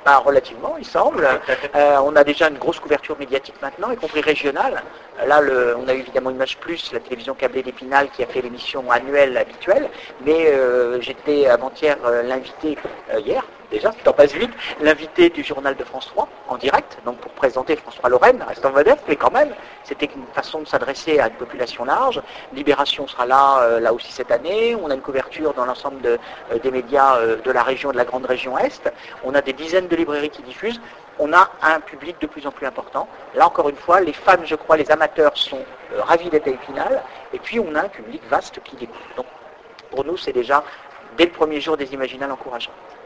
Bah, relativement, il semble. On a déjà une grosse couverture médiatique maintenant, y compris régionale. Là, on a eu évidemment Image Plus, la télévision câblée d'Épinal, qui a fait l'émission annuelle habituelle. Mais j'étais avant-hier l'invité, hier, déjà, ça passe vite, l'invité du journal de France 3 en direct, donc pour présenter France 3 Lorraine, restant modeste, mais quand même, c'était une façon de s'adresser à une population large. Libération sera là aussi cette année. On a une couverture dans l'ensemble des médias de la région, de la grande région Est. On a des dizaines de librairies qui diffusent. On a un public de plus en plus important. Là, encore une fois, les fans, je crois, les amateurs sont ravis d'être à Épinal. Et puis, on a un public vaste qui l'écoute. Donc, pour nous, c'est déjà, dès le premier jour des Imaginales, encourageant.